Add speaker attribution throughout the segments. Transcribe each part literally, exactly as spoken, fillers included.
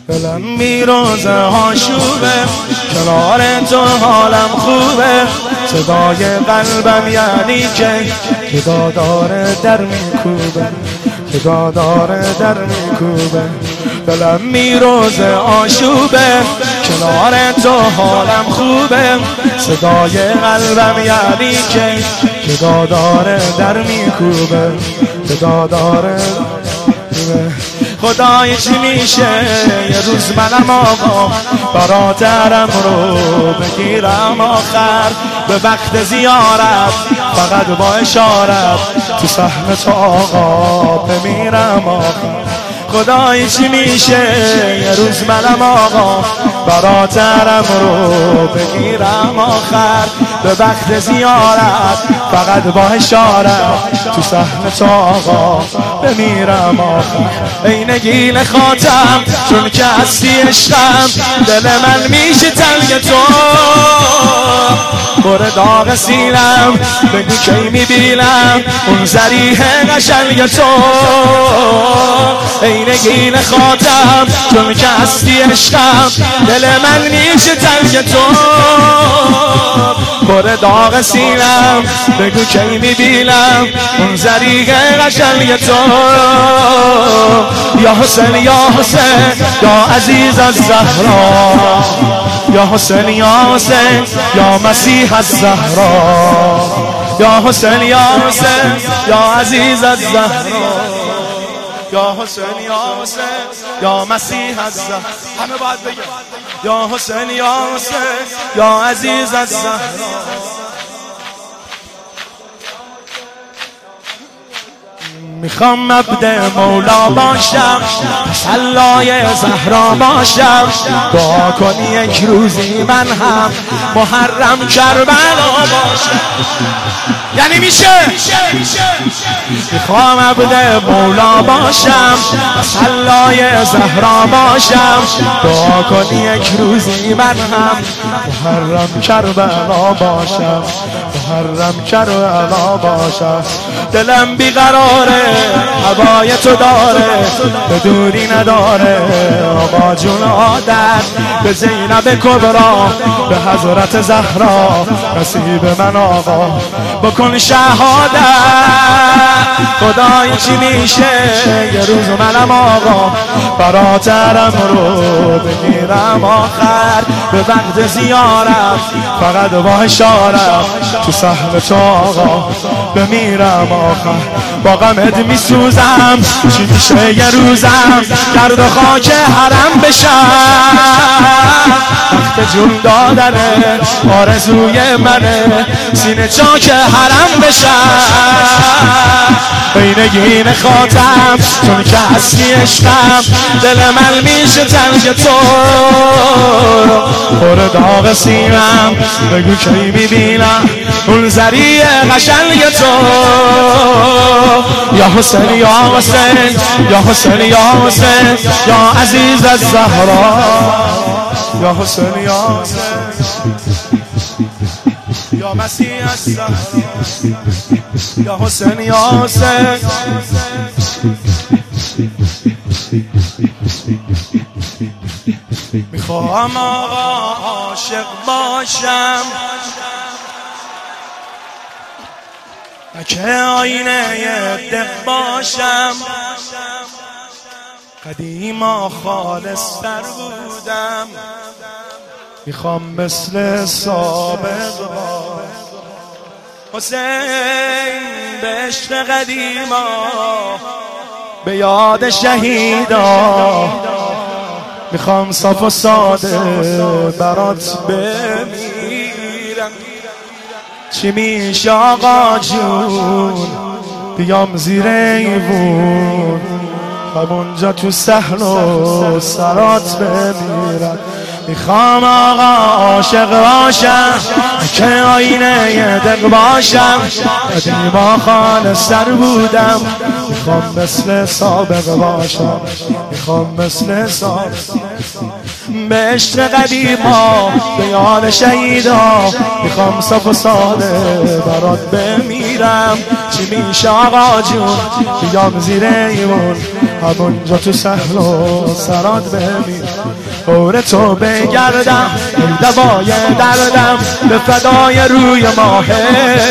Speaker 1: دلم میروزه آشوبه، کنار تو حالم خوبه. صدای قلبم یعنی که که داره در میکوبه، که داره در میکوبه. دلم میروزه آشوبه، کنار تو حالم خوبه. صدای قلبم یعنی که که داره در میکوبه، که داره. خدای چی میشه یه روز منم آقا برادرم رو بگیرم آخر به وقت زیارت، فقط با اشارت تو صحن تو آقا بمیرم آخر. خدای چی میشه یه روز منم آقا برادرم رو بگیرم آخر به وقت زیارت، فقط با اشارت تو صحن تو آقا بمیرم آخر. ای نگین خاتم چون که هستی عشقم، دل من میشه تنگ تو. بر داغ سینم بگو کی میبینم اون ذریح قشنگ تو. ای نگین خاتم چون که هستی عشقم، دل من میشه تنگ تو. بر داغ سینم بگو کی میبینم اون ذریح قشنگ تو. یا حسین یا حسین یا عزیز الزهرا، یا حسین یا حسین یا مسیح الزهرا، یا حسین یا حسین یا عزیز الزهرا، یا حسین یا حسین یا مسیح الزهرا. همه باید بگم یا حسین یا حسین یا عزیز الزهرا. میخوام عبد مولا باشم، سلای زهرا باشم. دعا کن یک روزی من هم محرم کربلا باشم. یعنی میشه میخوام عبد مولا باشم، سلای زهرا باشم. دعا کن یک روزی من هم محرم کربلا باشم، محرم کربلا باشم. دلم بیقراره هوای تو داره، به دوری نداره آقا جون عادت. به زینب کبرا به حضرت زهرا نصیب من آقا بکن شهادت. خدای چی میشه یه روز منم آقا برادرم رو بگیرم آخر به وقت زیارت، فقط با اشارت تو صحن تو آقا بمیرم آخر. با غمت میسوزم چی میشه یه روزم درد و خاک حرم بشم. وقت جون دادنه آرزوی منه سینه چاک حرم بشم. ای نگین خاتم چون که هستی عشقم، دل من میشه تنگ تو. پر داغ سینم بگو کی میبینم اون ذریع قشنگ تو. یا حسین یا حسین یا حسین یا حسین یا عزیز الزهرا، یا حسین یا حسین یا مسیح الزهرا، یا حسین یا حسین. میخوام آقا عاشق باشم، که آینه دق باشم. قدیما خالص تر بودم، میخوام مثل سابقا. حسین به عشق قدیما، به یاد شهیدا. میخوام صاف و ساده برات بمیرم. چی میشه آقا جون بیام زیر ایوون، همونجا تو صحن و سرات بمیرم. میخوام آقا عاشق باشم، که آینه دق باشم. قدیما خالص تر بودم، میخوام مثل سابق باشم، میخوام مثل سابق. به عشق قدیما به یاد شهیدا، میخوام صاف و ساده برات بمیرم. چی میشه آقا جون بیام زیر ایمون، همونجا تو صحرا سرات بمیر دور تو بگردم دوای دردم به فدای روی ماهه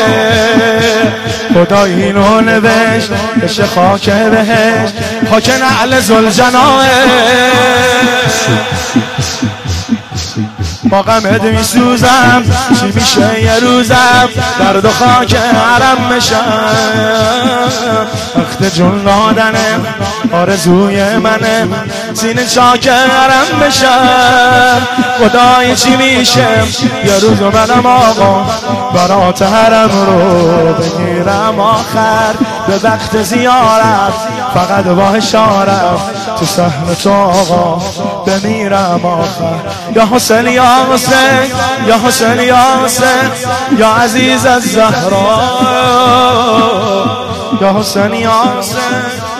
Speaker 1: خدا اینو نوشت بشه خاک بهش خاک نعل ذوالجناح با غمت میسوزم چی میشه یه روزم درد و خاک حرم بشم وقت جون دادنه آرزوی منه سینه چاک حرم بشم خدای چی میشه یه روز منم آقا برات حرم رو بگیرم آخر به وقت زیارت فقط با اشارت تو صحن تو آقا بمیرم آخر یا حسین یا حسین یا حسین یا حسین یا عزیز الزهرا یا حسین یا حسین